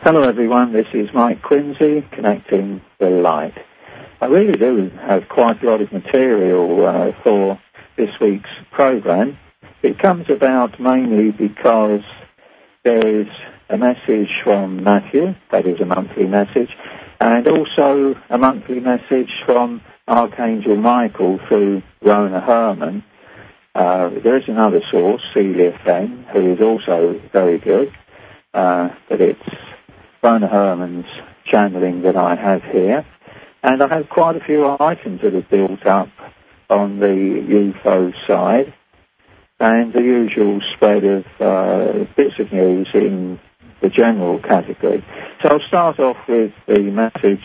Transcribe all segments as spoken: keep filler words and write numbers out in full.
Hello everyone, this is Mike Quincy, Connecting the Light. I really do have quite a lot of material uh, for this week's program. It comes about mainly because there is a message from Matthew, that is a monthly message, and also a monthly message from Archangel Michael through Rona Herman. Uh, there is another source, Celia Fenn, who is also very good, uh, but it's Rona Herman's channeling that I have here. And I have quite a few items that have built up on the U F O side, and the usual spread of uh, bits of news in the general category. So I'll start off with the message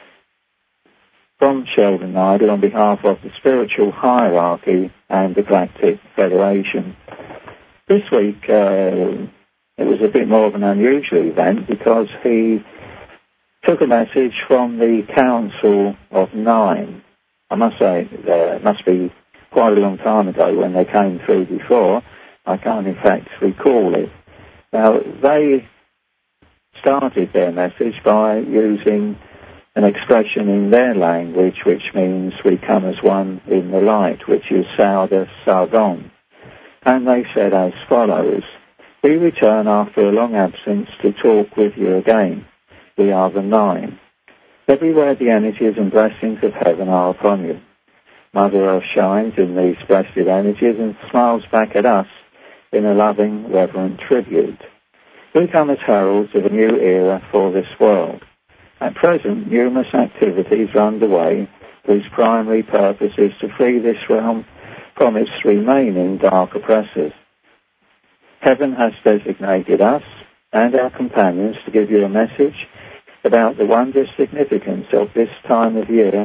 from Sheldon Idle on behalf of the Spiritual Hierarchy and the Galactic Federation. This week, uh, it was a bit more of an unusual event because he took a message from the Council of Nine. I must say, uh, it must be quite a long time ago when they came through before. I can't, in fact, recall it. Now, they started their message by using an expression in their language which means we come as one in the light, which is Sauda Sargon. And they said as follows: we return after a long absence to talk with you again. We are the Nine. Everywhere the energies and blessings of heaven are upon you. Mother Earth shines in these blessed energies and smiles back at us in a loving, reverent tribute. We come as heralds of a new era for this world. At present, numerous activities are underway whose primary purpose is to free this realm from its remaining dark oppressors. Heaven has designated us and our companions to give you a message about the wondrous significance of this time of year,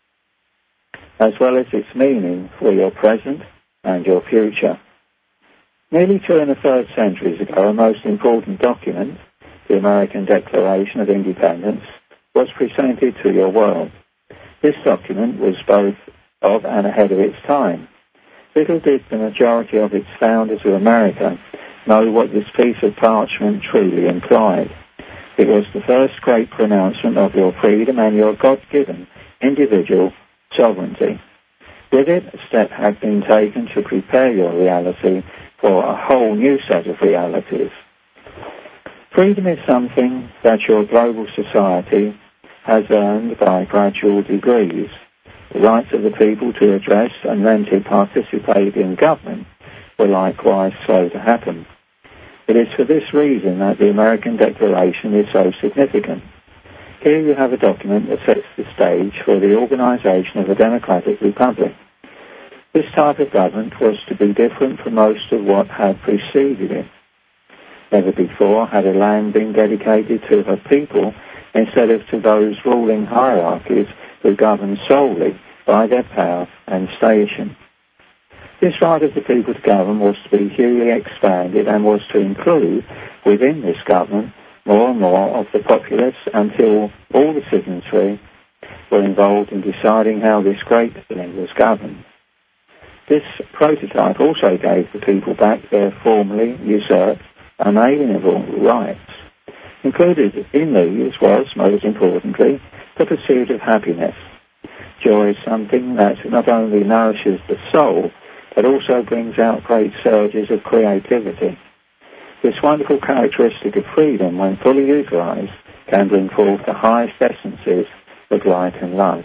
as well as its meaning for your present and your future. Nearly two and a third centuries ago, a most important document, the American Declaration of Independence, was presented to your world. This document was both of and ahead of its time. Little did the majority of its founders of America know what this piece of parchment truly implied. It was the first great pronouncement of your freedom and your God-given individual sovereignty. With it, a step had been taken to prepare your reality for a whole new set of realities. Freedom is something that your global society has earned by gradual degrees. The rights of the people to address and then to participate in government were likewise slow to happen. It is for this reason that the American Declaration is so significant. Here you have a document that sets the stage for the organization of a democratic republic. This type of government was to be different from most of what had preceded it. Never before had a land been dedicated to her people instead of to those ruling hierarchies who govern solely by their power and station. This right of the people to govern was to be hugely expanded and was to include within this government more and more of the populace until all the signatory were involved in deciding how this great thing was governed. This prototype also gave the people back their formerly usurped, unalienable rights. Included in these was, most importantly, the pursuit of happiness. Joy is something that not only nourishes the soul, but also brings out great surges of creativity. This wonderful characteristic of freedom, when fully utilized, can bring forth the highest essences of light and love.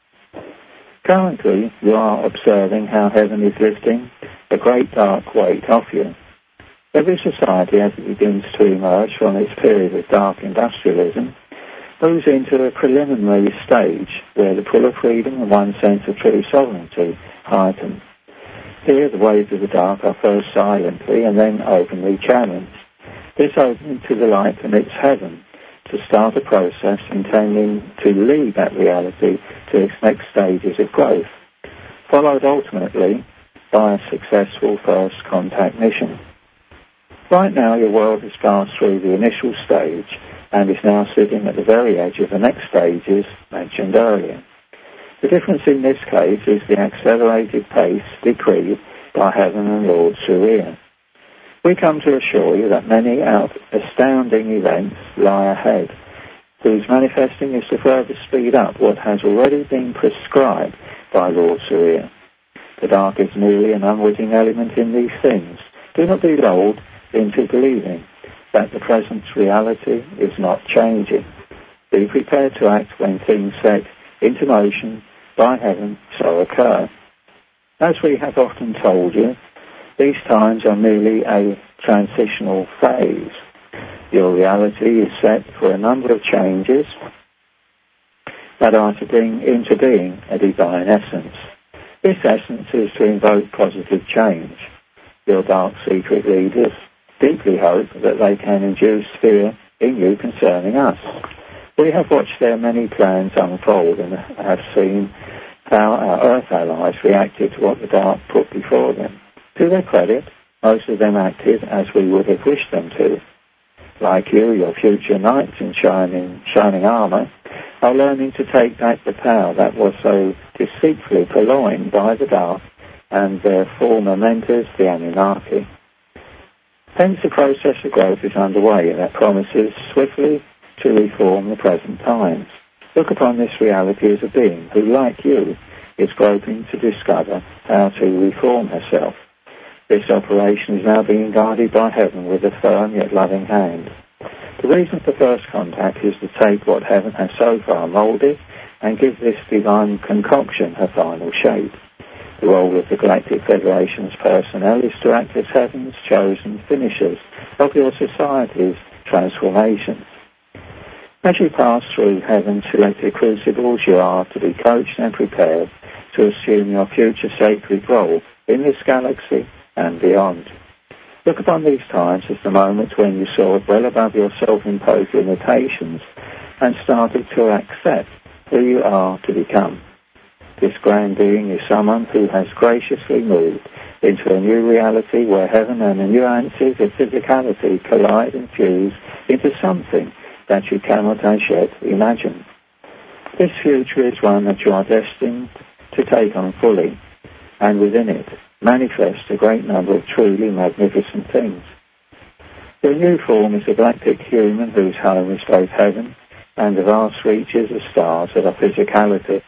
Currently, you are observing how heaven is lifting a great dark weight off you. Every society, as it begins to emerge from its period of dark industrialism, moves into a preliminary stage where the pull of freedom and one's sense of true sovereignty heightens. Here, the waves of the dark are first silently and then openly challenged. This opening to the light permits heaven to start a process intending to lead that reality to its next stages of growth, followed ultimately by a successful first contact mission. Right now, your world has passed through the initial stage and is now sitting at the very edge of the next stages mentioned earlier. The difference in this case is the accelerated pace decreed by Heaven and Lord Surya. We come to assure you that many out astounding events lie ahead, whose manifesting is to further speed up what has already been prescribed by Lord Surya. The dark is merely an unwitting element in these things. Do not be lulled into believing that the present reality is not changing. Be prepared to act when things set into motion by heaven so occur. As we have often told you, these times are merely a transitional phase. Your reality is set for a number of changes that are to bring into being a divine essence. This essence is to invoke positive change. Your dark secret leaders deeply hope that they can induce fear in you concerning us. We have watched their many plans unfold and have seen how our Earth allies reacted to what the dark put before them. To their credit, most of them acted as we would have wished them to. Like you, your future knights in shining, shining armour are learning to take back the power that was so deceitfully purloined by the dark and their former mentors, the Anunnaki. Hence the process of growth is underway that promises swiftly to reform the present times. Look upon this reality as a being who, like you, is groping to discover how to reform herself. This operation is now being guided by heaven with a firm yet loving hand. The reason for first contact is to take what heaven has so far moulded and give this divine concoction her final shape. The role of the Galactic Federation's personnel is to act as heaven's chosen finishers of your society's transformations. As you pass through heaven's selected crucibles, you are to be coached and prepared to assume your future sacred role in this galaxy and beyond. Look upon these times as the moments when you soared well above your self-imposed limitations and started to accept who you are to become. This grand being is someone who has graciously moved into a new reality where heaven and the nuances of physicality collide and fuse into something that you cannot as yet imagine. This future is one that you are destined to take on fully, and within it manifest a great number of truly magnificent things. Your new form is a galactic human whose home is both heaven and the vast reaches of stars that are physicality.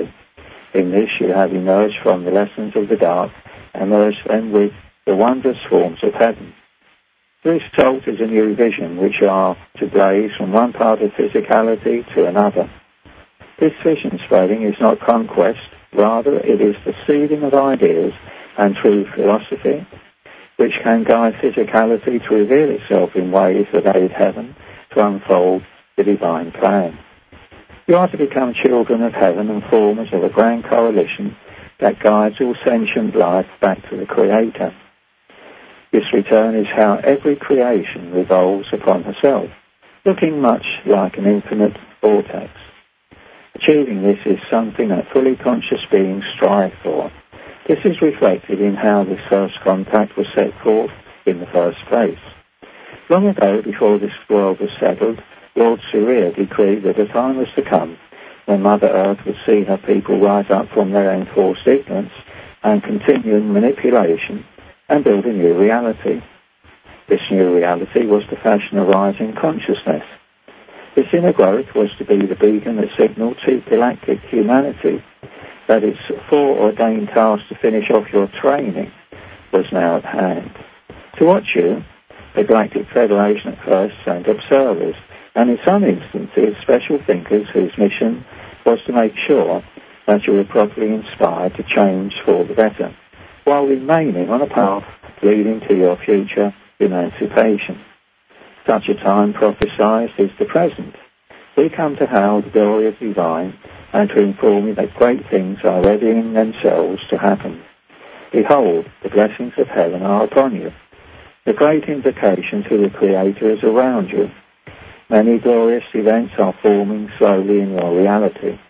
In this you have emerged from the lessons of the dark and merged them with the wondrous forms of heaven. The result is a new vision which you are to blaze from one part of physicality to another. This vision spreading is not conquest, rather it is the seeding of ideas and true philosophy, which can guide physicality to reveal itself in ways that aid heaven to unfold the divine plan. You are to become children of heaven and formers of a grand coalition that guides all sentient life back to the Creator. This return is how every creation revolves upon herself, looking much like an infinite vortex. Achieving this is something that fully conscious beings strive for. This is reflected in how this first contact was set forth in the first place. Long ago, before this world was settled, Lord Surya decreed that a time was to come when Mother Earth would see her people rise up from their enforced ignorance and continuing manipulation and build a new reality. This new reality was to fashion a rising consciousness. This inner growth was to be the beacon that signaled to galactic humanity that its foreordained task to finish off your training was now at hand. To watch you, the Galactic Federation at first sent observers, and in some instances special thinkers whose mission was to make sure that you were properly inspired to change for the better, while remaining on a path leading to your future emancipation. Such a time prophesied is the present. We come to hail the glory of divine and to inform you that great things are readying themselves to happen. Behold, the blessings of heaven are upon you. The great invocation to the Creator is around you. Many glorious events are forming slowly in your reality.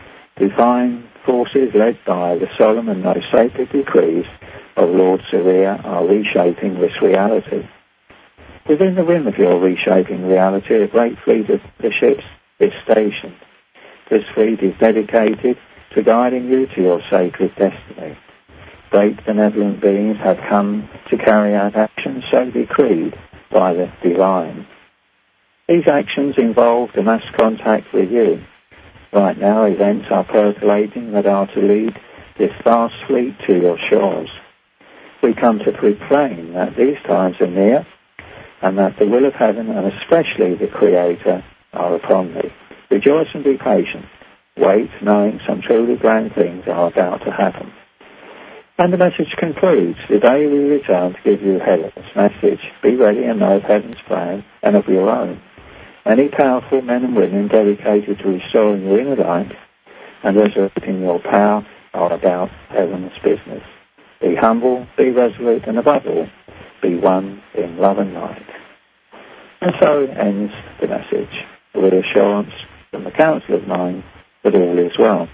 Divine forces led by the solemn and most sacred decrees of Lord Surya are reshaping this reality. Within the rim of your reshaping reality, a great fleet of the ships is stationed. This fleet is dedicated to guiding you to your sacred destiny. great benevolent beings have come to carry out actions so decreed by the divine. These actions involve the mass contact with you. Right now, events are percolating that are to lead this vast fleet to your shores. We come to proclaim that these times are near, and that the will of heaven, and especially the Creator, are upon thee. Rejoice and be patient. Wait, knowing some truly grand things are about to happen. And the message concludes, today we return to give you heaven's message. Be ready and know of heaven's plan and of your own. Many powerful men and women dedicated to restoring your inner light and resurrecting your power are about heaven's business. Be humble, be resolute, and above all, be one in love and light. And so ends the message, with assurance from the Council of Nine that all is well.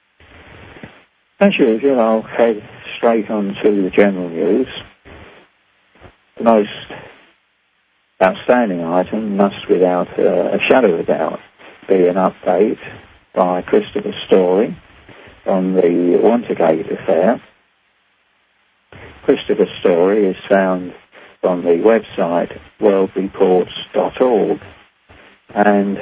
As usual, I'll head straight on to the general news. The most outstanding item must, without uh, a shadow of doubt, be an update by Christopher Story on the Watergate affair. Christopher Story is found on the website world reports dot org, and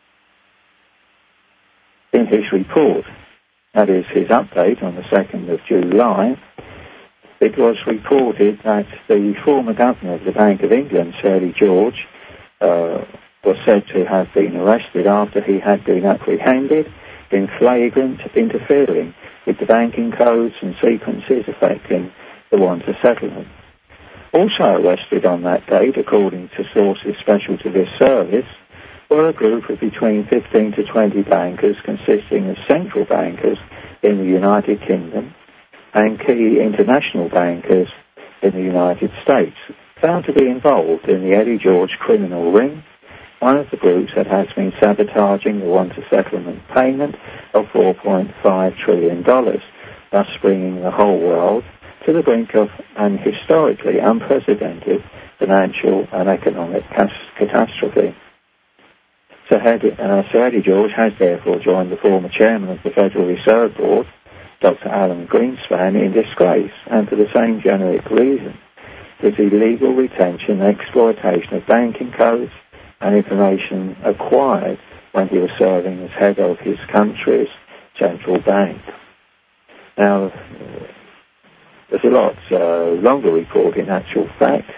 in his report, that is his update on the second of July, it was reported that the former governor of the Bank of England, Sir Eddie George, uh, was said to have been arrested after he had been apprehended in flagrant interfering with the banking codes and sequences affecting the Wanta settlement. Also arrested on that date, according to sources special to this service, were a group of between fifteen to twenty bankers consisting of central bankers in the United Kingdom and key international bankers in the United States, found to be involved in the Eddie George criminal ring, one of the groups that has been sabotaging the Wanta settlement payment of four point five trillion dollars, thus bringing the whole world to the brink of an historically unprecedented financial and economic catastrophe. Sir Eddie, uh, Sir Eddie George has therefore joined the former chairman of the Federal Reserve Board, Doctor Alan Greenspan, in disgrace, and for the same generic reason, his illegal retention and exploitation of banking codes and information acquired when he was serving as head of his country's central bank. Now, there's a lot uh, longer report in actual fact.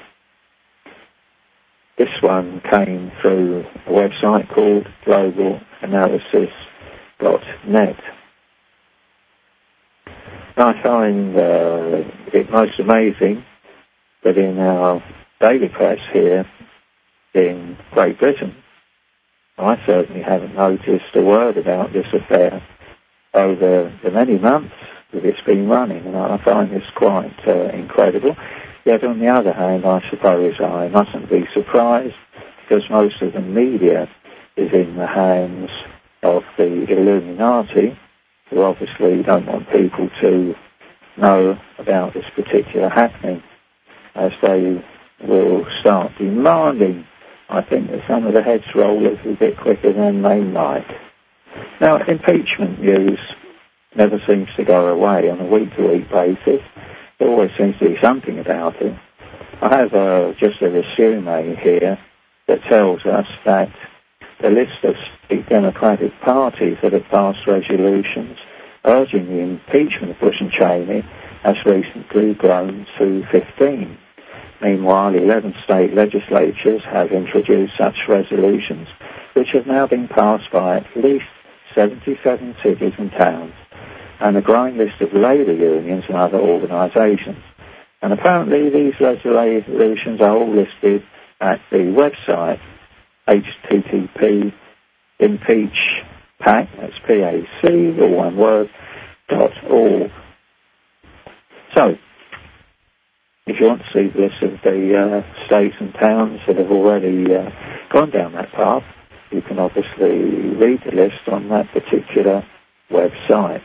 This one came through a website called global analysis dot net. I find uh, it most amazing that in our daily press here in Great Britain, I certainly haven't noticed a word about this affair over the many months that it's been running, and I find this quite uh, incredible. Yet on the other hand, I suppose I mustn't be surprised, because most of the media is in the hands of the Illuminati, who obviously don't want people to know about this particular happening, as they will start demanding, I think, that some of the heads roll a little bit quicker than they might. Now, impeachment news never seems to go away on a week-to-week basis. There always seems to be something about it. I have uh, just a resume here that tells us that the list of state Democratic parties that have passed resolutions urging the impeachment of Bush and Cheney has recently grown to fifteen. Meanwhile, eleven state legislatures have introduced such resolutions, which have now been passed by at least seventy-seven cities and towns, and a growing list of labour unions and other organisations. And apparently these resolutions are all listed at the website H T T P impeach pac, that's P A C, or one word, dot org. So, if you want to see the list of the uh, states and towns that have already uh, gone down that path, you can obviously read the list on that particular website.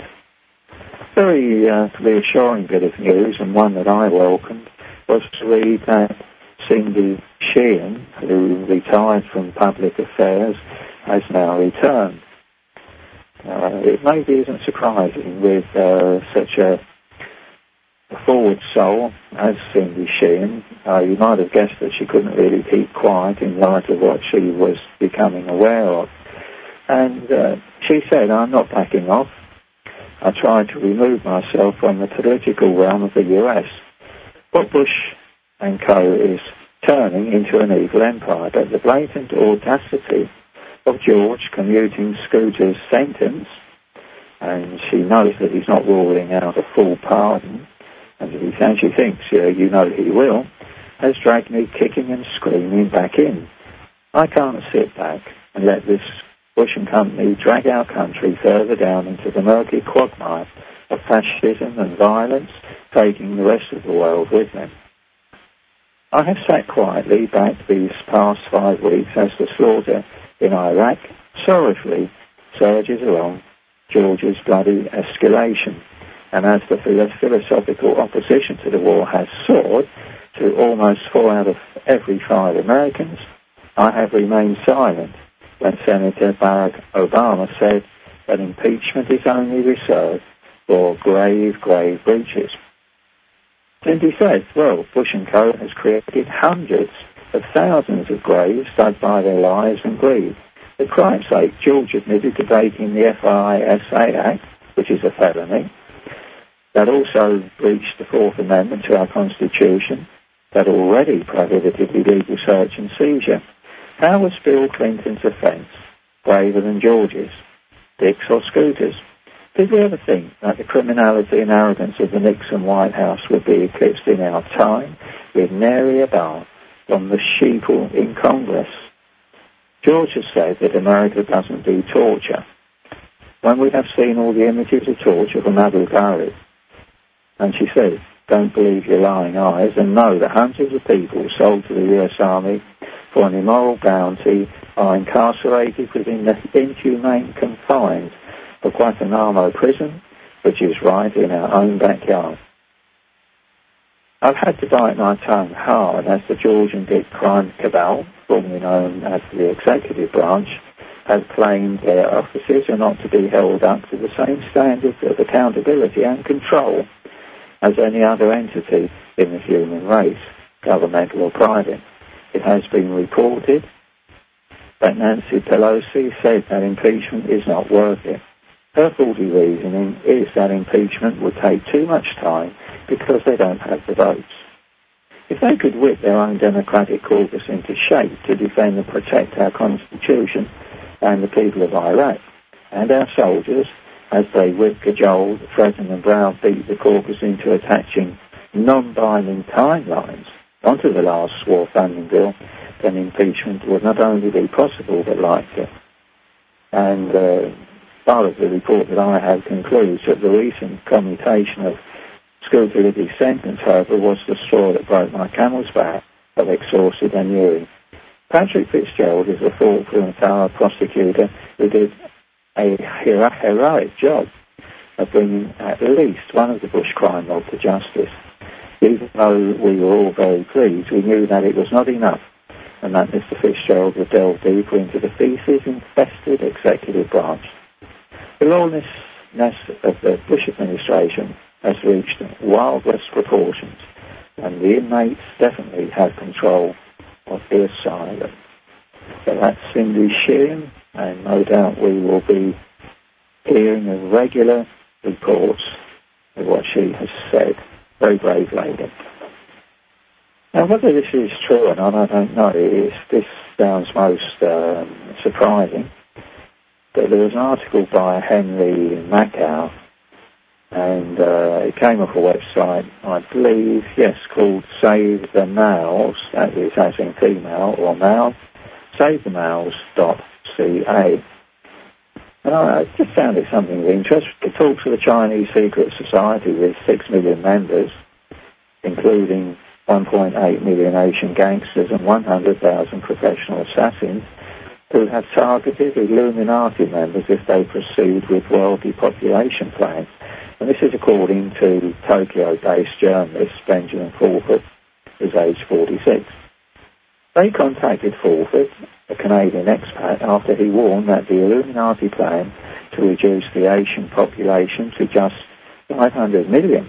Very uh, reassuring bit of news, and one that I welcomed, was to read that Cindy Sheehan, who retired from public affairs, has now returned. Uh, it maybe isn't surprising with uh, such a, a forward soul, as Cindy Sheehan. Uh, you might have guessed that she couldn't really keep quiet in light of what she was becoming aware of. And uh, she said, I'm not backing off. I tried to remove myself from the political realm of the U S. What Bush and co. is turning into an evil empire, but the blatant audacity of George commuting Scooter's sentence, and she knows that he's not ruling out a full pardon, and he, and she thinks, uh, you know he will, has dragged me kicking and screaming back in. I can't sit back and let this Bush and company drag our country further down into the murky quagmire of fascism and violence, taking the rest of the world with them. I have sat quietly back these past five weeks as the slaughter in Iraq sorrowfully surges along George's bloody escalation, and as the philosophical opposition to the war has soared to almost four out of every five Americans, I have remained silent when Senator Barack Obama said that impeachment is only reserved for grave, grave breaches. Cindy says, well, Bush and co. has created hundreds of thousands of graves dug by their lies and greed. For crime's sake, George admitted to breaking the F I S A Act, which is a felony, that also breached the Fourth Amendment to our Constitution, that already prohibited illegal search and seizure. How was Bill Clinton's offence braver than George's, Dick's or Scooter's? Did we ever think that the criminality and arrogance of the Nixon White House would be eclipsed in our time with nary a bar from the sheeple in Congress? George has said that America doesn't do torture. When we have seen all the images of torture from Abu Ghraib, and she says, don't believe your lying eyes, and know that hundreds of people sold to the U S Army for an immoral bounty are incarcerated within the inhumane confines of Guantanamo prison, which is right in our own backyard. I've had to bite my tongue hard as the George and Dick crime cabal, formerly known as the executive branch, have claimed their offices are not to be held up to the same standards of accountability and control as any other entity in the human race, governmental or private. It has been reported that Nancy Pelosi said that impeachment is not worth it. Her faulty reasoning is that impeachment would take too much time because they don't have the votes. If they could whip their own Democratic caucus into shape to defend and protect our Constitution and the people of Iraq and our soldiers, as they whip, cajole, threaten and browbeat the caucus into attaching non-binding timelines onto the last war funding bill, then impeachment would not only be possible but likely. And uh, part of the report that I have concludes that the recent commutation of Scooter Libby's sentence, however, was the straw that broke my camel's back of exhausted and Ewing. Patrick Fitzgerald is a thoughtful and thorough prosecutor who did a hero- heroic job of bringing at least one of the Bush crime lords to justice. Even though we were all very pleased, we knew that it was not enough, and that Mister Fitzgerald would delve deeper into the feces-infested executive branch. The lawlessness of the Bush administration has reached Wild West proportions, and the inmates definitely have control of the asylum. So that's Cindy Sheehan, and no doubt we will be hearing of regular reports of what she has said. Very brave lady. Now, whether this is true or not, I don't know. It's, this sounds most um, surprising. But there was an article by Henry Makow, and uh, it came off a website, I believe, yes, called Save the Males, that is, as in female or male, save the males dot c a. And I just found it something of interest. It talks of the Chinese secret society with six million members, including one point eight million Asian gangsters and one hundred thousand professional assassins, who have targeted Illuminati members if they proceed with world depopulation plans. And this is according to Tokyo-based journalist Benjamin Fulford, who's aged forty-six. They contacted Fulford, a Canadian expat, after he warned that the Illuminati plan to reduce the Asian population to just five hundred million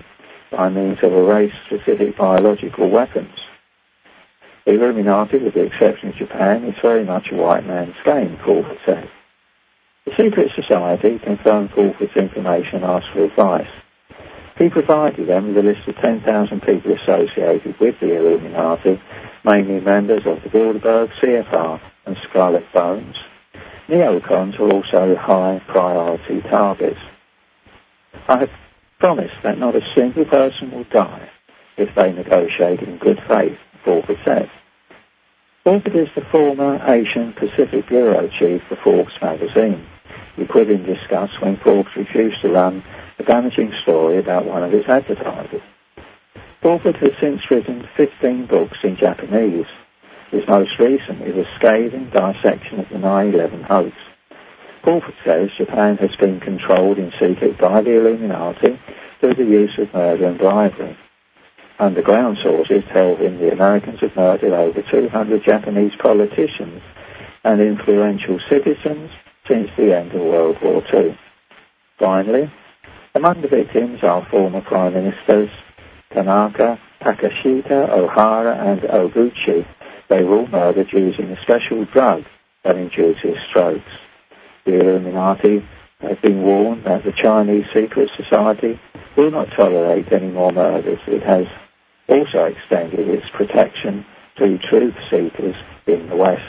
by means of a race-specific biological weapons. The Illuminati, with the exception of Japan, is very much a white man's game, Crawford said. The secret society confirmed Crawford's information and asked for advice. He provided them with a list of ten thousand people associated with the Illuminati, mainly members of the Bilderberg, C F R and Scarlet Bones. Neocons were also high priority targets. I have promised that not a single person will die if they negotiate in good faith, Crawford said. Crawford is the former Asian Pacific Bureau chief for Forbes magazine. We put in discuss when Forbes refused to run a damaging story about one of its advertisers. Crawford has since written fifteen books in Japanese. His most recent is a scathing dissection of the nine eleven hoax. Crawford says Japan has been controlled in secret by the Illuminati through the use of murder and bribery. Underground sources tell him the Americans have murdered over two hundred Japanese politicians and influential citizens since the end of World War Two. Finally, among the victims are former Prime Ministers Tanaka, Takashita, Ohara and Oguchi. They were all murdered using a special drug that induces strokes. The Illuminati have been warned that the Chinese secret society will not tolerate any more murders. It has also extended its protection to truth seekers in the West.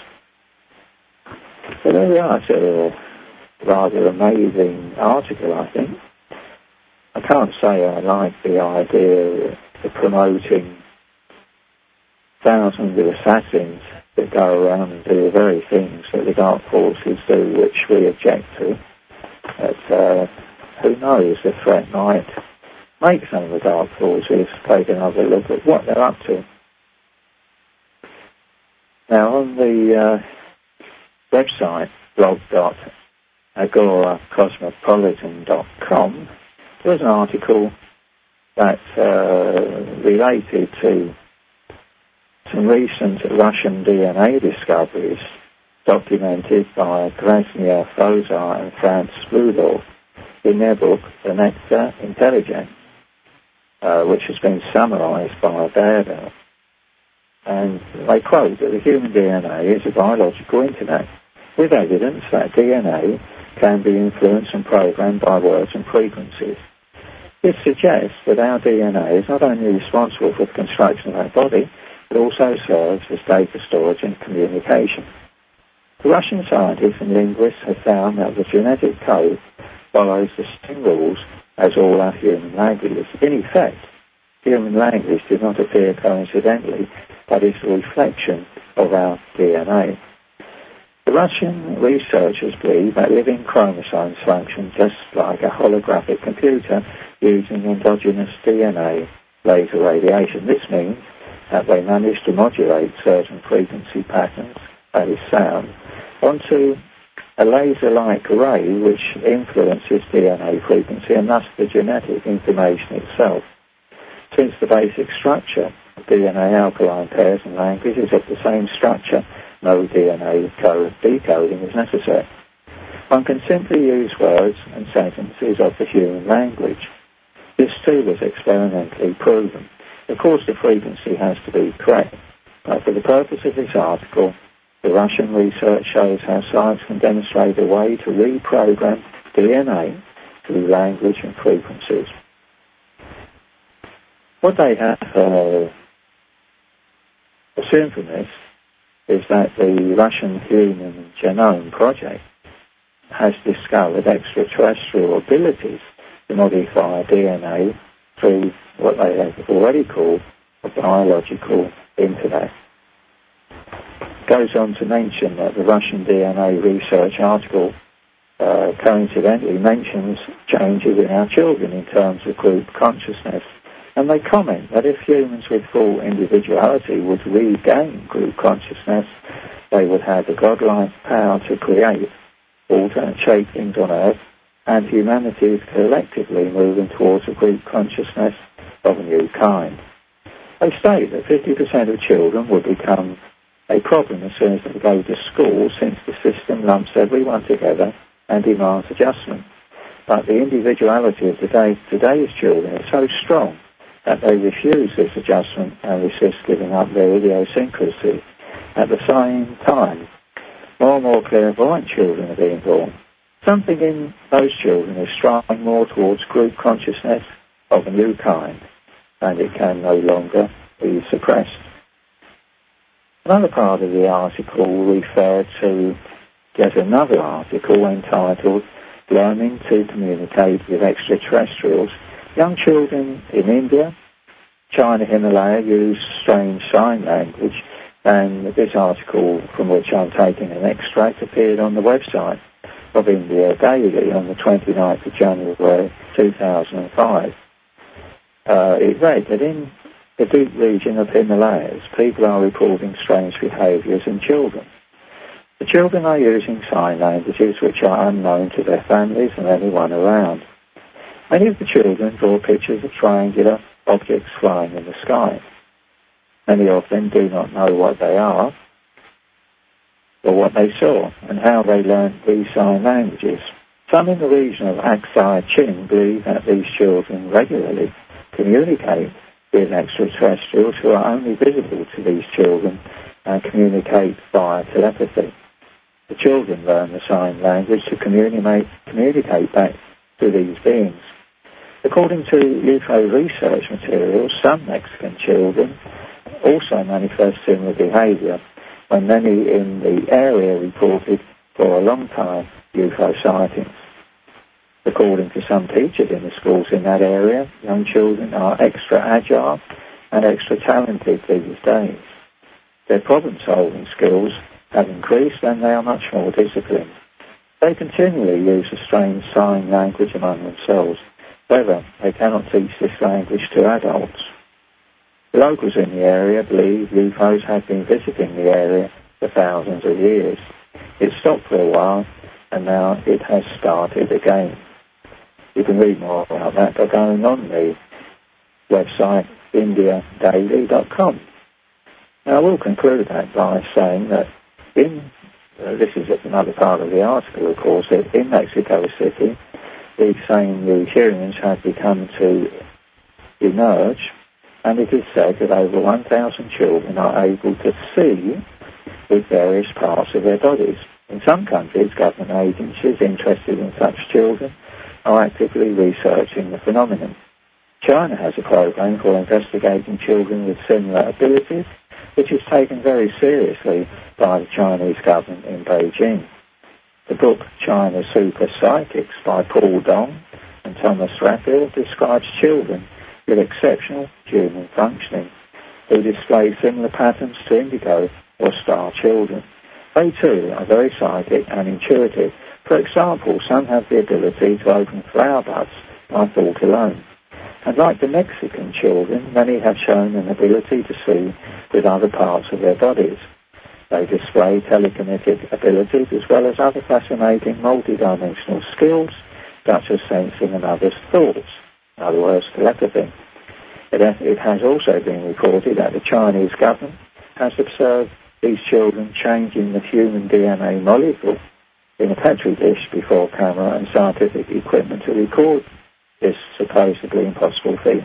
So there we are. It's a rather amazing article, I think. I can't say I like the idea of promoting thousands of assassins that go around and do the very things that the dark forces do, which we object to. But uh, who knows, the threat might make some of the dark forces take another look at what they're up to. Now, on the uh, website, blog dot agora cosmopolitan dot com, there was an article that uh, related to some recent Russian D N A discoveries documented by Krasnia Fozar and Franz Rudolph in their book, The Nectar Intelligence, uh, which has been summarized by Baerder. And they quote that the human D N A is a biological internet with evidence that D N A can be influenced and programmed by words and frequencies. This suggests that our D N A is not only responsible for the construction of our body, but also serves as data storage and communication. The Russian scientists and linguists have found that the genetic code follows the same rules as all our human languages. In effect, human language did not appear coincidentally, but is a reflection of our D N A. The Russian researchers believe that living chromosomes function just like a holographic computer using endogenous D N A laser radiation. This means that they manage to modulate certain frequency patterns, that is sound, onto a laser-like array which influences D N A frequency and thus the genetic information itself. Since the basic structure of D N A alkaline pairs and language is of the same structure, no D N A code decoding is necessary. One can simply use words and sentences of the human language. This too was experimentally proven. Of course, the frequency has to be correct, but for the purpose of this article, the Russian research shows how science can demonstrate a way to reprogram D N A through language and frequencies. What they have uh, assumed from this is that the Russian Human Genome Project has discovered extraterrestrial abilities to modify D N A through what they have already called a biological internet. It goes on to mention that the Russian D N A research article uh, coincidentally mentions changes in our children in terms of group consciousness. And they comment that if humans with full individuality would regain group consciousness, they would have the godlike power to create, alter and shape things on Earth, and humanity is collectively moving towards a group consciousness of a new kind. They state that fifty percent of children will become a problem as soon as they go to school, since the system lumps everyone together and demands adjustment. But the individuality of today, today's children is so strong that they refuse this adjustment and resist giving up their idiosyncrasy. At the same time, more and more clairvoyant children are being born. Something in those children is striving more towards group consciousness of a new kind, and it can no longer be suppressed. Another part of the article referred to yet another article entitled Learning to Communicate with Extraterrestrials. Young children in India, China, Himalaya use strange sign language, and this article, from which I'm taking an extract, appeared on the website of India Daily on the twenty-ninth of January two thousand five. Uh, it read that in the deep region of Himalayas, people are reporting strange behaviours in children. The children are using sign languages which are unknown to their families and anyone around. Many of the children draw pictures of triangular objects flying in the sky. Many of them do not know what they are or what they saw and how they learned these sign languages. Some in the region of Aksai Chin believe that these children regularly communicate with extraterrestrials who are only visible to these children and communicate via telepathy. The children learn the sign language to communicate, communicate back to these beings. According to U F O research materials, some Mexican children also manifest similar behaviour, when many in the area reported for a long time U F O sightings. According to some teachers in the schools in that area, young children are extra agile and extra talented these days. Their problem-solving skills have increased and they are much more disciplined. They continually use a strange sign language among themselves. However, they cannot teach this language to adults. The locals in the area believe U F Os have been visiting the area for thousands of years. It stopped for a while and now it has started again. You can read more about that by going on the website india daily dot com. Now I will conclude that by saying that in, uh, this is another part of the article of course, that in Mexico City these same Eucherians have begun to emerge, and it is said that over one thousand children are able to see with various parts of their bodies. In some countries, government agencies interested in such children are actively researching the phenomenon. China has a program for investigating children with similar abilities, which is taken very seriously by the Chinese government in Beijing. The book China Super Psychics by Paul Dong and Thomas Raphael describes children with exceptional human functioning who display similar patterns to indigo or star children. They too are very psychic and intuitive. For example, some have the ability to open flower buds by thought alone. And like the Mexican children, many have shown an ability to see with other parts of their bodies. They display telekinetic abilities as well as other fascinating multidimensional skills, such as sensing another's thoughts, in other words, telepathy. It, it has also been reported that the Chinese government has observed these children changing the human D N A molecule in a petri dish before camera and scientific equipment to record this supposedly impossible feat.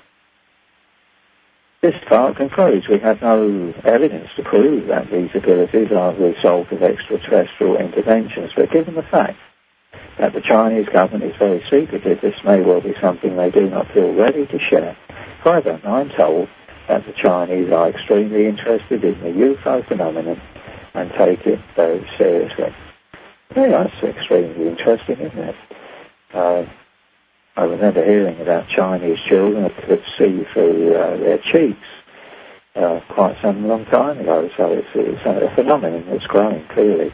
This part concludes we have no evidence to prove that these abilities are the result of extraterrestrial interventions, but given the fact that the Chinese government is very secretive, this may well be something they do not feel ready to share. However, I'm told that the Chinese are extremely interested in the U F O phenomenon and take it very seriously. Yeah, that's extremely interesting, isn't it? Uh, I remember hearing about Chinese children that could see through uh, their cheeks uh, quite some long time ago, so it's, it's a phenomenon that's growing clearly.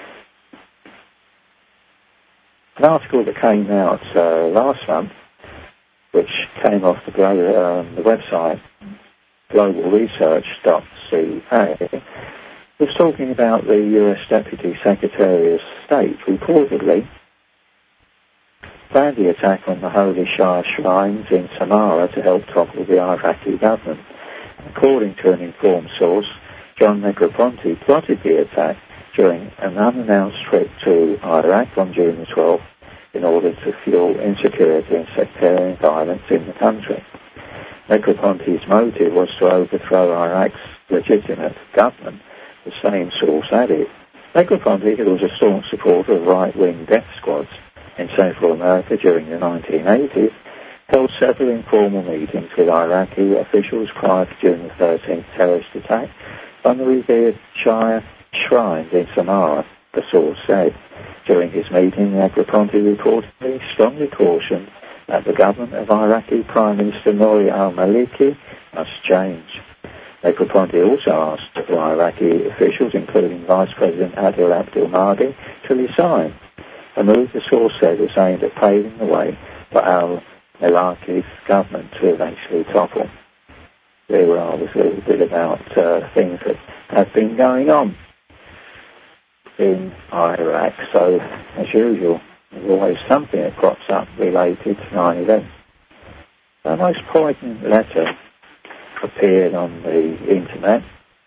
An article that came out uh, last month, which came off the, um, the website global research dot c a, was talking about the U S Deputy Secretary of State reportedly planned the attack on the Holy Shah shrines in Samara to help topple the Iraqi government. According to an informed source, John Negroponte plotted the attack during an unannounced trip to Iraq on June the twelfth in order to fuel insecurity and sectarian violence in the country. Negroponte's motive was to overthrow Iraq's legitimate government, the same source added. Negroponte, who was a staunch supporter of right-wing death squads in Central America during the nineteen eighties, held several informal meetings with Iraqi officials prior to June the thirteenth terrorist attack on the revered Shia shrines in Samarra, the source said. During his meeting, Negroponte reportedly strongly cautioned that the government of Iraqi Prime Minister Nouri al-Maliki must change. Negroponte also asked several Iraqi officials, including Vice President Adil Abdul Mahdi, to resign, a move the source said was aimed at paving the way for al-Malaki's government to eventually topple. There was a little bit about uh, things that have been going on in Iraq, so as usual, there's always something that crops up related to nine eleven. The most poignant letter appeared on the internet.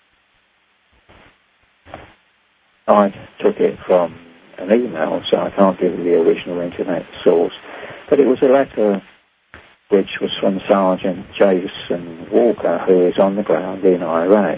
I took it from an email, so I can't give you the original internet source, but it was a letter which was from Sergeant Jason Walker, who is on the ground in Iraq.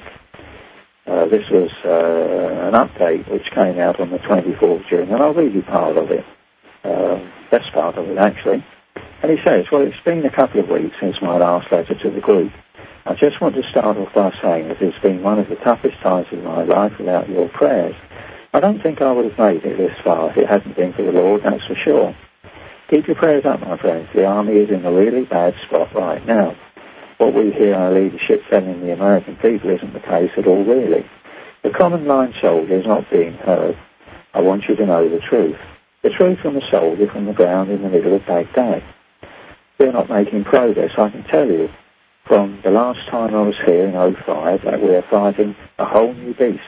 Uh, this was uh, an update which came out on the twenty-fourth of June, and I'll read you part of it. Uh, best part of it, actually. And he says, well, it's been a couple of weeks since my last letter to the group. I just want to start off by saying that it's been one of the toughest times of my life without your prayers. I don't think I would have made it this far if it hadn't been for the Lord, that's for sure. Keep your prayers up, my friends. The army is in a really bad spot right now. What we hear our leadership telling the American people isn't the case at all, really. The common line soldier is not being heard. I want you to know the truth. The truth from a soldier from the ground in the middle of Baghdad. We're not making progress, I can tell you, from the last time I was here in oh five, that we're fighting a whole new beast.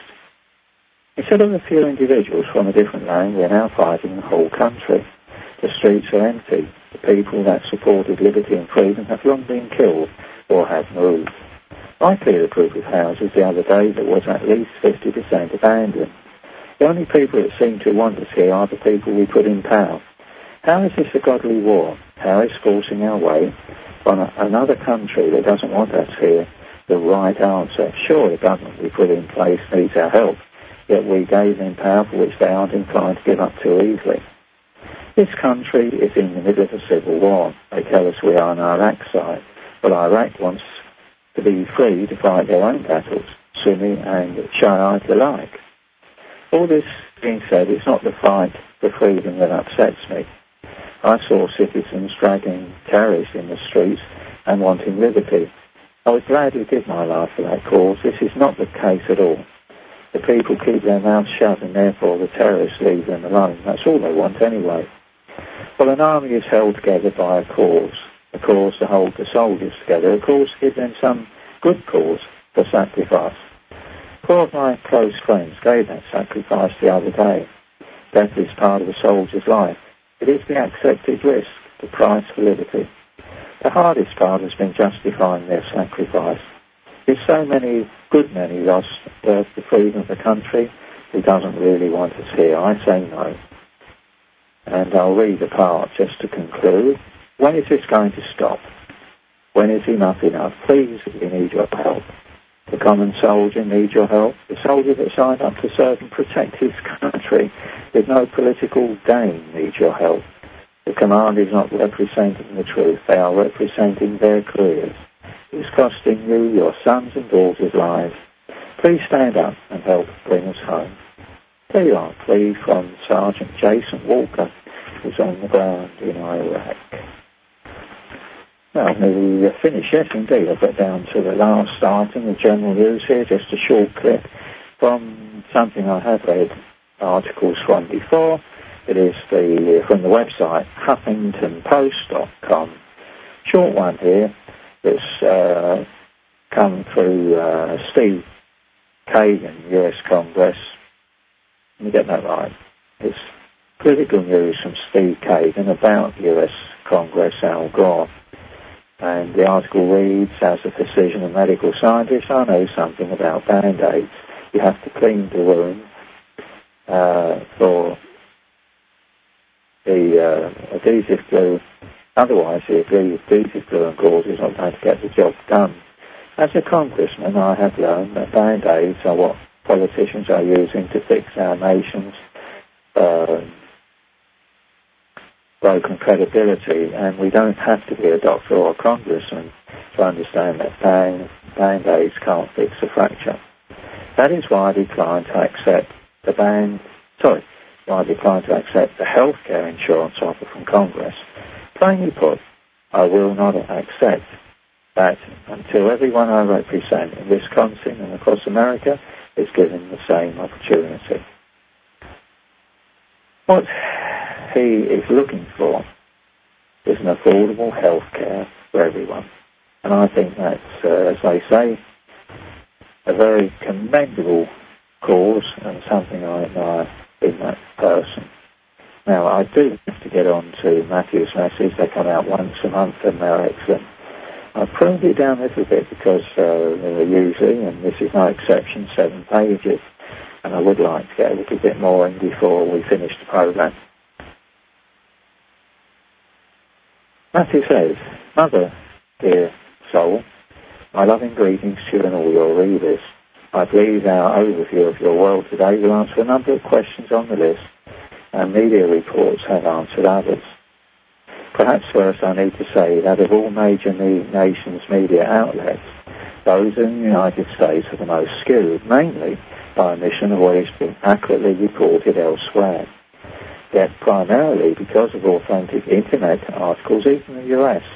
Instead of a few individuals from a different land, we're now fighting the whole country. The streets are empty. The people that supported liberty and freedom have long been killed or have moved. I cleared a group of houses the other day that was at least fifty percent abandoned. The only people that seem to want us here are the people we put in power. How is this a godly war? How is forcing our way on a, another country that doesn't want us here the right answer? Sure, the government we put in place needs our help, yet we gave them power for which they aren't inclined to give up too easily. This country is in the middle of a civil war. They tell us we are on Iraq's side. But Iraq wants to be free to fight their own battles, Sunni and Shiite alike. All this being said, it's not the fight for freedom that upsets me. I saw citizens dragging terrorists in the streets and wanting liberty. I would gladly give my life for that cause. This is not the case at all. The people keep their mouths shut and therefore the terrorists leave them alone. That's all they want anyway. Well, an army is held together by a cause. A cause to hold the soldiers together. A cause to give them some good cause for sacrifice. Four of my close friends gave that sacrifice the other day. Death is part of a soldier's life. It is the accepted risk, the price for liberty. The hardest part has been justifying their sacrifice. If so many, good many, lost uh, the freedom of the country, who doesn't really want us here? I say no. And I'll read the part just to conclude. When is this going to stop? When is enough enough? Please, we need your help. The common soldier needs your help. The soldier that signed up to serve and protect his country with no political gain needs your help. The command is not representing the truth. They are representing their careers. It's costing you, your sons and daughters' lives. Please stand up and help bring us home. There you are, plea from Sergeant Jason Walker, who's on the ground in Iraq. Well, we finish, yes indeed. I've got down to the last item of general news here, just a short clip from something I have read articles from before. It is the from the website huffington post dot com. Short one here. It's uh, come through uh, Steve Kagan, U S Congress. Let me get that right. It's political news from Steve Kagan about U S Congress Al Gore. And the article reads, as a physician and medical scientist, I know something about Band-Aids. You have to clean the wound uh, for the uh, adhesive glue Otherwise, he agreed Beatty glue and gauze is not going to get the job done. As a congressman, I have learned that band-aids are what politicians are using to fix our nation's uh, broken credibility, and we don't have to be a doctor or a congressman to understand that band, band-aids can't fix a fracture. That is why I decline to accept the band, sorry, why I decline to accept the health care insurance offer from Congress. Plainly put, I will not accept that until everyone I represent in Wisconsin and across America is given the same opportunity. What he is looking for is an affordable health care for everyone. And I think that's, uh, as they say, a very commendable cause and something I admire in that person. Now, I do have to get on to Matthew's message. They come out once a month and they're excellent. I've pruned it down a little bit because uh, they're usually, and this is no exception, seven pages. And I would like to get a little bit more in before we finish the program. Matthew says, Mother, dear soul, my loving greetings to you and all your readers. I believe our overview of your world today will answer a number of questions on the list, and media reports have answered others. Perhaps first I need to say that of all major nations' media outlets, those in the United States are the most skilled, mainly by omission of what is being accurately reported elsewhere. Yet primarily because of authentic Internet articles, even the U S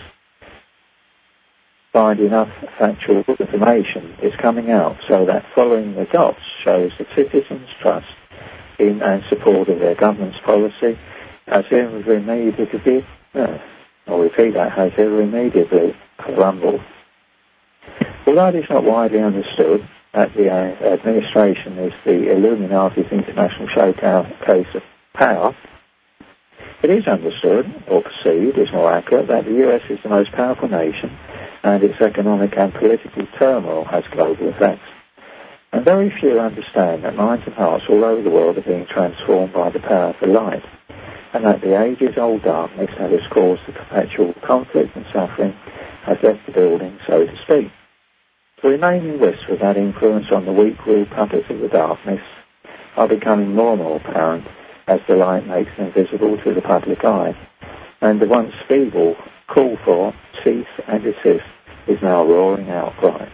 find enough factual information is coming out so that following the dots shows that citizens' trust in and support of their government's policy has irremediably, uh, I'll repeat that, has irremediably crumbled. Although it is not widely understood that the uh, administration is the Illuminati's international showcase of power, it is understood, or perceived, is more accurate, that the U S is the most powerful nation and its economic and political turmoil has global effects. And very few understand that minds and hearts all over the world are being transformed by the power of the light, and that the ages-old darkness that has caused the perpetual conflict and suffering has left the building, so to speak. The remaining risks of that influence on the weak-willed puppets of the darkness are becoming more and more apparent as the light makes them visible to the public eye, and the once feeble call for cease and desist is now roaring outcry.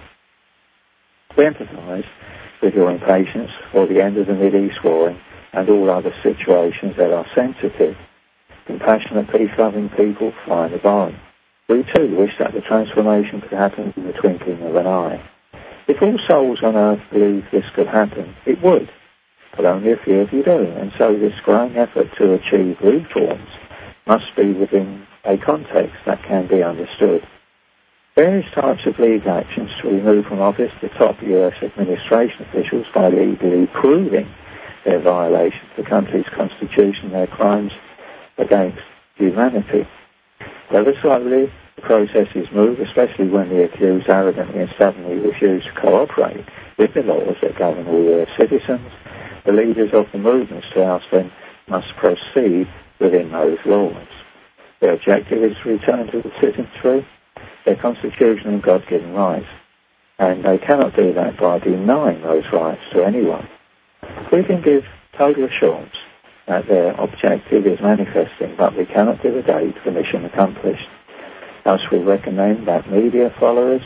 We empathise with your impatience for the end of the Mideast warring and all other situations that are sensitive. Compassionate, peace-loving people find the bond. We too wish that the transformation could happen in the twinkling of an eye. If all souls on earth believe this could happen, it would, but only a few of you do, and so this growing effort to achieve reforms must be within a context that can be understood. Various types of legal actions to remove from office the top U S administration officials by legally proving their violation of the country's constitution and their crimes against humanity. Whether slowly the processes move, especially when the accused arrogantly and stubbornly refuse to cooperate with the laws that govern all U S citizens, the leaders of the movements to oust them must proceed within those laws. Their objective is to return to the citizenry their constitutional and God-given rights, and they cannot do that by denying those rights to anyone. We can give total assurance that their objective is manifesting, but we cannot give a date for mission accomplished. Thus we recommend that media followers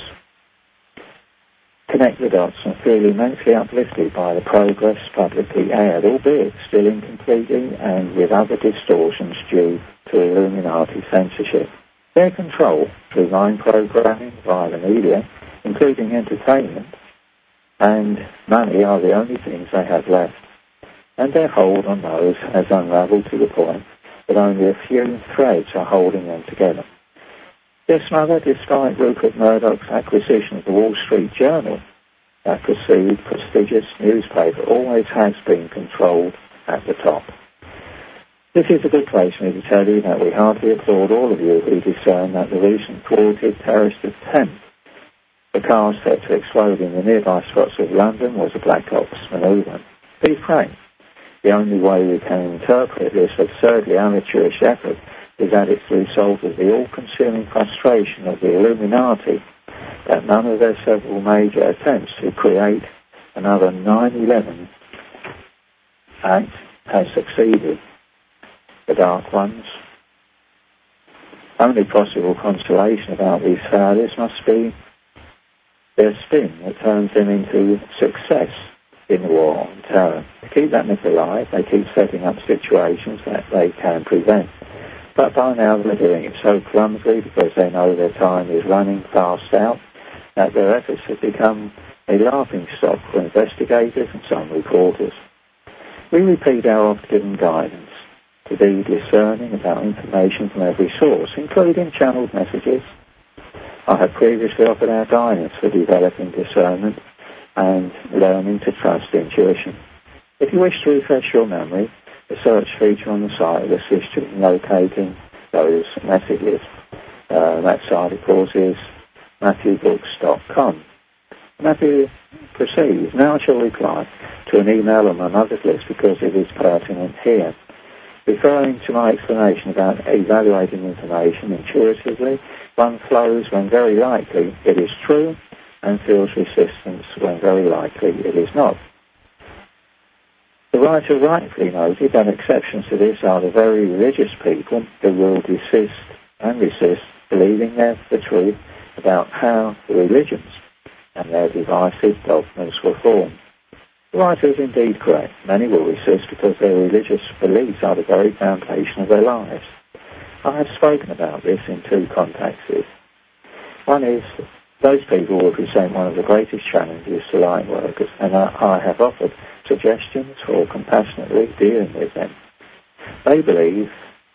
connect the dots and feel immensely uplifted by the progress publicly aired, albeit still incompletely and with other distortions due to Illuminati censorship. Their control through mind programming via the media, including entertainment, and money are the only things they have left. And their hold on those has unravelled to the point that only a few threads are holding them together. Yes, Mother, despite Rupert Murdoch's acquisition of the Wall Street Journal, that perceived prestigious newspaper always has been controlled at the top. This is a good place for me to tell you that we heartily applaud all of you who discern that the recent thwarted terrorist attempt, the car set to explode in the nearby spots of London, was a black ops manoeuvre. Be frank. The only way we can interpret this absurdly amateurish effort is that it's the result of the all-consuming frustration of the Illuminati that none of their several major attempts to create another nine eleven act has succeeded. The Dark Ones' only possible consolation about these failures must be their spin that turns them into success in the war on terror. To keep that myth alive, they keep setting up situations that they can prevent. But by now they're doing it so clumsily because they know their time is running fast out that their efforts have become a laughing stock for investigators and some reporters. We repeat our oft-given guidance to be discerning about information from every source, including channeled messages. I have previously offered our guidance for developing discernment and learning to trust intuition. If you wish to refresh your memory, the search feature on the site will assist you in locating those messages. Uh, that site, of course, is matthew books dot com. Matthew proceeds. Now I shall reply to an email on my mother's list because it is pertinent here. Referring to my explanation about evaluating information intuitively, one flows when very likely it is true and feels resistance when very likely it is not. The writer rightfully noted that exceptions to this are the very religious people who will desist and resist believing their the truth about how the religions and their divisive dogmas were formed. The writer is indeed correct. Many will resist because their religious beliefs are the very foundation of their lives. I have spoken about this in two contexts. One is those people will present one of the greatest challenges to light workers, and I have offered suggestions for compassionately dealing with them. They believe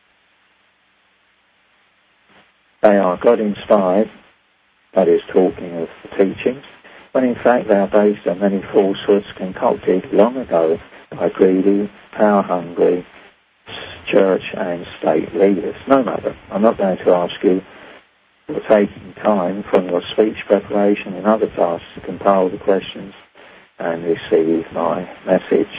they are God-inspired, that is, talking of the teachings, when in fact they are based on many falsehoods concocted long ago by greedy, power-hungry church and state leaders. No matter, I'm not going to ask you for taking time from your speech preparation and other tasks to compile the questions and receive my message.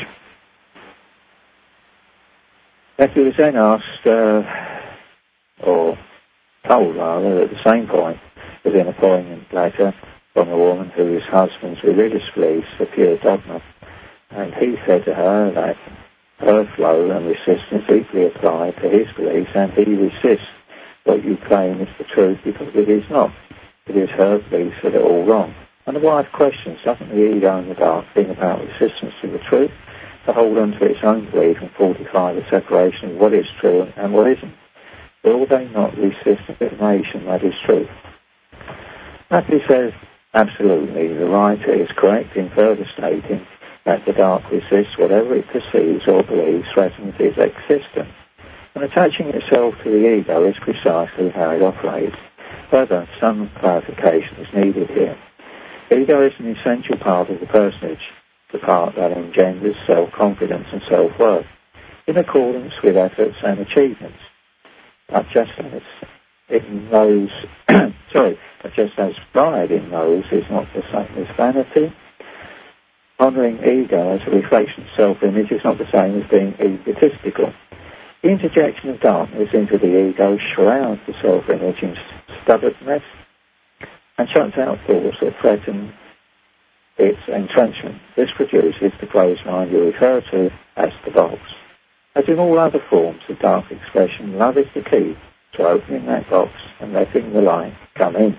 Matthew was then asked, uh, or told rather, at the same point, within a poignant letter from a woman whose husband's religious beliefs are pure dogma, and he said to her that her flow and resistance equally apply to his beliefs, and he resists what you claim is the truth because it is not. It is her beliefs that are all wrong. And the wife questions, doesn't the ego in the dark bring about resistance to the truth, to hold on to its own belief and fortify the separation of what is true and what isn't? Will they not resist information that is truth? Matthew says, absolutely, the writer is correct in further stating that the dark resists whatever it perceives or believes threatens its existence, and attaching itself to the ego is precisely how it operates. Further, some clarification is needed here. Ego is an essential part of the personage, the part that engenders self-confidence and self-worth, in accordance with efforts and achievements. But just as it knows, sorry, but just as pride in those is not the same as vanity, honouring ego as a reflection of self-image is not the same as being egotistical. The interjection of darkness into the ego shrouds the self-image in stubbornness and shuts out thoughts that threaten its entrenchment. This produces the closed mind you refer to as the box. As in all other forms of dark expression, love is the key to opening that box and letting the light come in.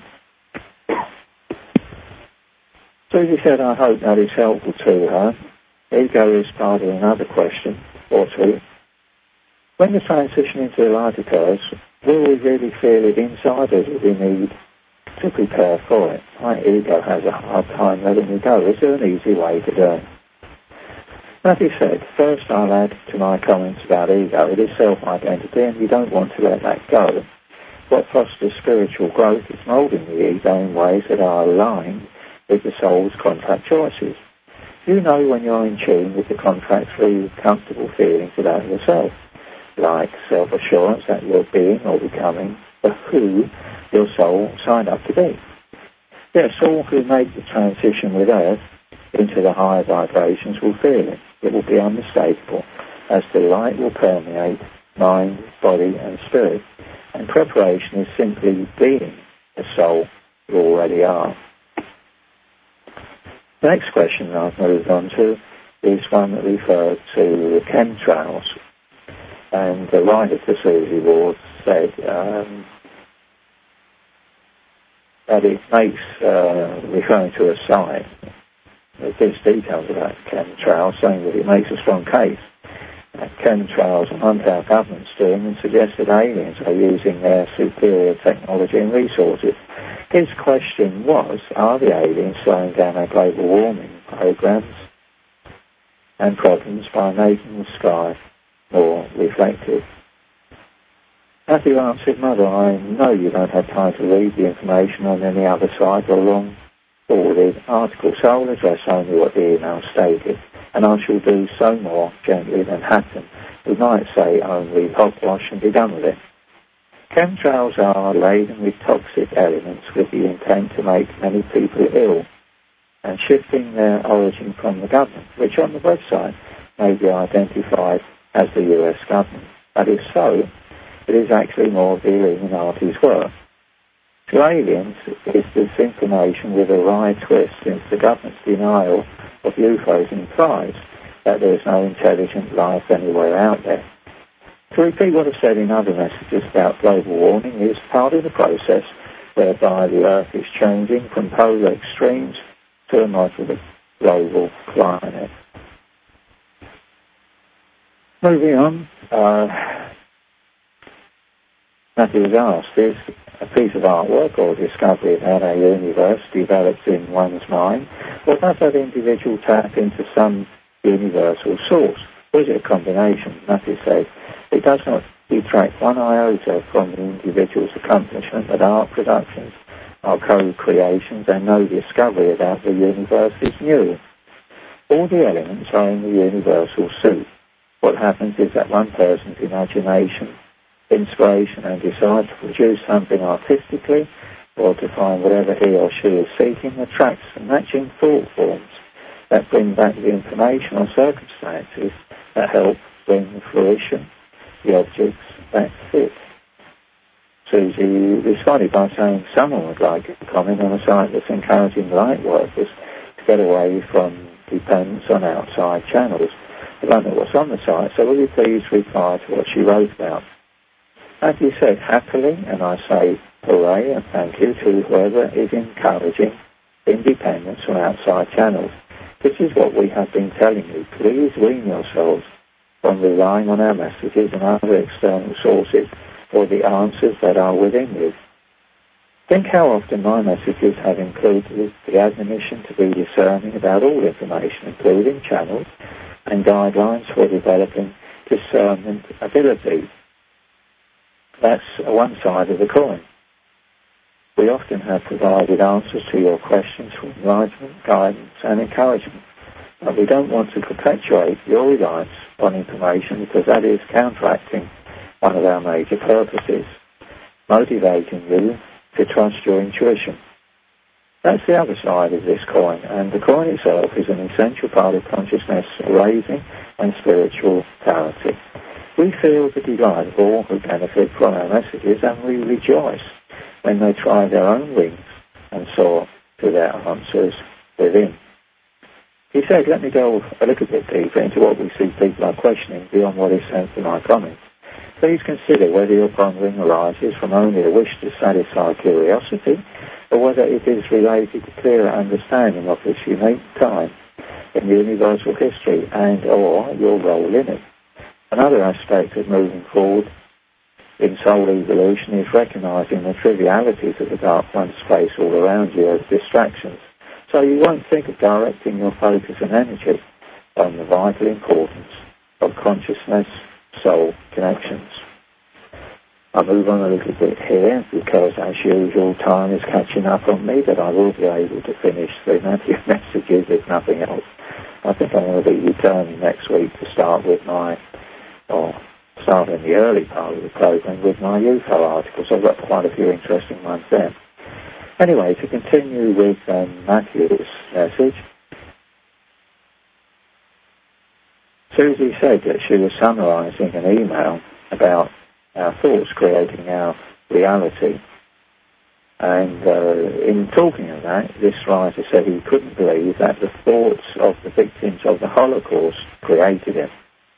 Susie said, I hope that is helpful to her. Ego is part of another question or two. When the transition into the light occurs, will we really feel it inside, or do we need to prepare for it? My ego has a hard time letting me go. Is there an easy way to do it? Matthew said, first I'll add to my comments about ego. It is self-identity, and you don't want to let that go. What fosters spiritual growth is moulding the ego in ways that are aligned with the soul's contract choices. You know when you're in tune with the contract-free, comfortable feelings about yourself, like self-assurance that you're being or becoming the who your soul signed up to be. Yes, all who make the transition with Earth into the higher vibrations will feel it. It will be unmistakable, as the light will permeate mind, body and spirit. And preparation is simply being the soul you already are. The next question I've moved on to is one that referred to the chemtrails. And the writer to Susie Ward said um, that it makes, uh, referring to a site, it gives details about chemtrails, saying that it makes a strong case that chemtrails among our government's doing and suggests that aliens are using their superior technology and resources. His question was, are the aliens slowing down our global warming programs and problems by making the sky more reflective? Matthew answered, Mother, I know you don't have time to read the information on any other site or long forwarded article, so I'll address only what the email stated, and I shall do so more gently than Hatton, who might say only hogwash and be done with it. Chemtrails are laden with toxic elements with the intent to make many people ill, and shifting their origin from the government, which on the website may be identified as the U S government. But if so, it is actually more of the Illuminati's work. To aliens, is this information with a wry twist, since the government's denial of U F Os implies that there is no intelligent life anywhere out there. To repeat what I've said in other messages about global warming is part of the process whereby the Earth is changing from polar extremes to a moderate global climate. Moving on, uh, Matthew was asked, is a piece of artwork or discovery about our universe develops in one's mind, or does that individual tap into some universal source? Or is it a combination? Matthew said, it does not detract one iota from the individual's accomplishment that art productions are co-creations and no discovery about the universe is new. All the elements are in the universal soup. What happens is that one person's imagination, inspiration and desire to produce something artistically or to find whatever he or she is seeking attracts the matching thought forms that bring back the information or circumstances that help bring to fruition the objects that fit. Susie responded by saying someone would like to comment on a site that's encouraging light workers to get away from dependence on outside channels. I don't know what's on the site, so will you please reply to what she wrote about? Matthew said, happily, and I say hooray and thank you to whoever is encouraging independence from outside channels. This is what we have been telling you. Please wean yourselves from relying on our messages and other external sources for the answers that are within you. Think how often my messages have included the admonition to be discerning about all information, including channels and guidelines for developing discernment ability. That's one side of the coin. We often have provided answers to your questions for enlightenment, guidance and encouragement, but we don't want to perpetuate your reliance on information because that is counteracting one of our major purposes, motivating you to trust your intuition. That's the other side of this coin, and the coin itself is an essential part of consciousness raising and spiritual clarity. We feel the delight of all who benefit from our messages, and we rejoice when they try their own wings and soar to their answers within. He said, let me go a little bit deeper into what we see people are questioning beyond what is sent to my comments. Please consider whether your pondering arises from only a wish to satisfy curiosity, or whether it is related to clearer understanding of this unique time in universal history and or your role in it. Another aspect of moving forward in soul evolution is recognizing the trivialities of the dark one space all around you as distractions, so you won't think of directing your focus and energy on the vital importance of consciousness-soul connections. I'll move on a little bit here because, as usual, time is catching up on me, but I will be able to finish the Matthew messages if nothing else. I think I'm going to be returning next week to start with my, or start in the early part of the program with my U F O articles. I've got quite a few interesting ones there. Anyway, to continue with um, Matthew's message, Susie said that she was summarizing an email about our thoughts creating our reality. And uh, in talking of that, this writer said he couldn't believe that the thoughts of the victims of the Holocaust created him.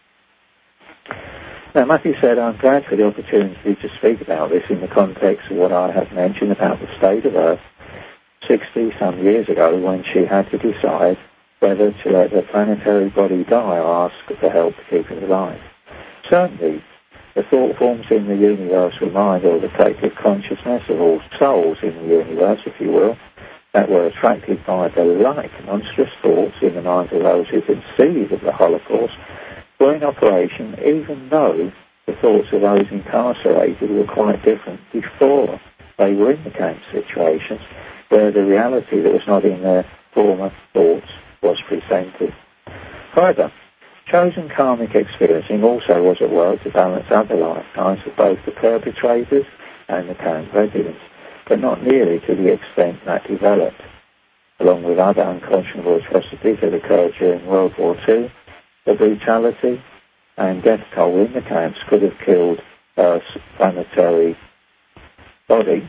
Now, Matthew said, I'm glad for the opportunity to speak about this in the context of what I have mentioned about the state of Earth sixty-some years ago, when she had to decide whether to let her planetary body die or ask for help to keep it alive. Certainly, the thought forms in the universal mind, or the collective consciousness of all souls in the universe, if you will, that were attracted by the like monstrous thoughts in the minds of those who conceived of the Holocaust, were in operation, even though the thoughts of those incarcerated were quite different before they were in the camp situations, where the reality that was not in their former thoughts was presented. However, chosen karmic experiencing also was at work to balance other lifetimes of both the perpetrators and the camp residents, but not nearly to the extent that developed. Along with other unconscionable atrocities that occurred during World War Two, the brutality and death toll in the camps could have killed Earth's planetary body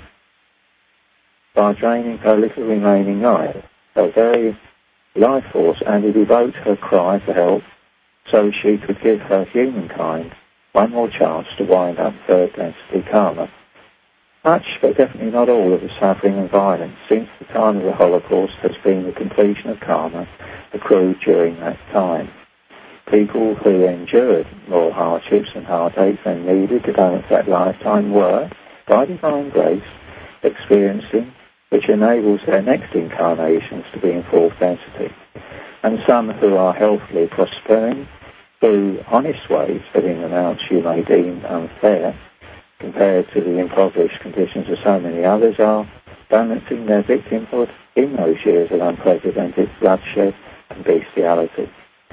by draining her little remaining life, her very life force, and to devote her cry for help so she could give her humankind one more chance to wind up third density karma. Much, but definitely not all, of the suffering and violence since the time of the Holocaust has been the completion of karma accrued during that time. People who endured more hardships and heartaches than needed to balance that lifetime were, by divine grace, experiencing, which enables their next incarnations to be in fourth density. And some who are healthily prospering through honest ways, but in amounts you may deem unfair, compared to the impoverished conditions of so many others, are balancing their victimhood in those years of unprecedented bloodshed and bestiality.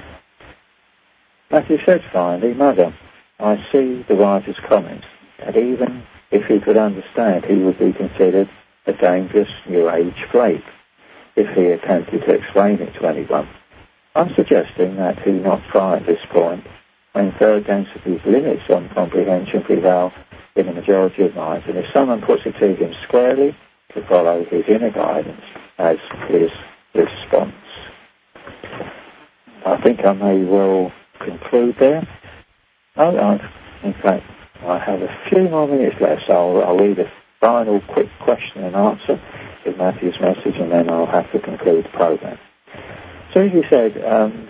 Matthew said finally, Mother, I see the writer's comments, that even if he could understand, he would be considered a dangerous New Age flake if he attempted to explain it to anyone. I'm suggesting that he not try at this point, when third density's limits on comprehension prevail in the majority of minds, and if someone puts it to him squarely, to follow his inner guidance as his response. I think I may well conclude there. Oh, I, in fact, I have a few more minutes left, so I'll, I'll read a final quick question and answer with Matthew's message, and then I'll have to conclude the program. So he said, um,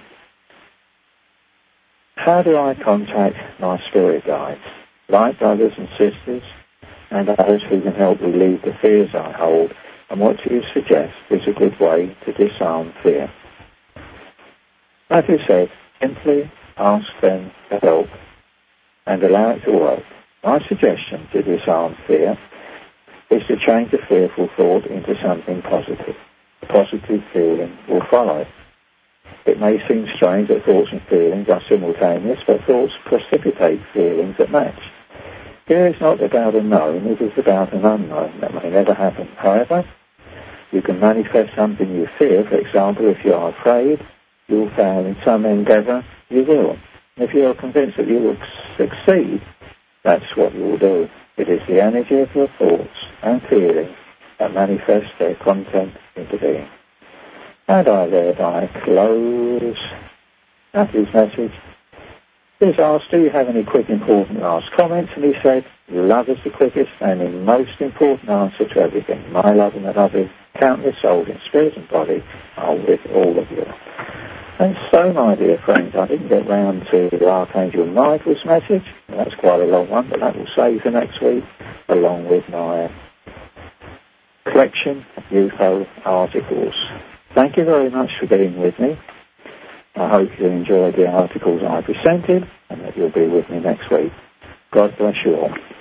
how do I contact my spirit guides, light brothers and sisters, and others who can help relieve the fears I hold, and what do you suggest is a good way to disarm fear? Matthew said, simply ask them for help and allow it to work. My suggestion to disarm fear is to change a fearful thought into something positive. A positive feeling will follow. It may seem strange that thoughts and feelings are simultaneous, but thoughts precipitate feelings that match. Fear is not about a known, it is about an unknown that may never happen. However, you can manifest something you fear. For example, if you are afraid you will fail in some endeavour, you will. If you are convinced that you will succeed, that's what you will do. It is the energy of your thoughts and feelings that manifest their content into being. And I thereby close Matthew's message. He was asked, do you have any quick, important last comments? And he said, love is the quickest and the most important answer to everything. My love and the love of countless souls in spirit and body are with all of you. And so, my dear friends, I didn't get round to the Archangel Michael's message. That's quite a long one, but that will save for next week, along with my collection of U F O articles. Thank you very much for being with me. I hope you enjoyed the articles I presented and that you'll be with me next week. God bless you all.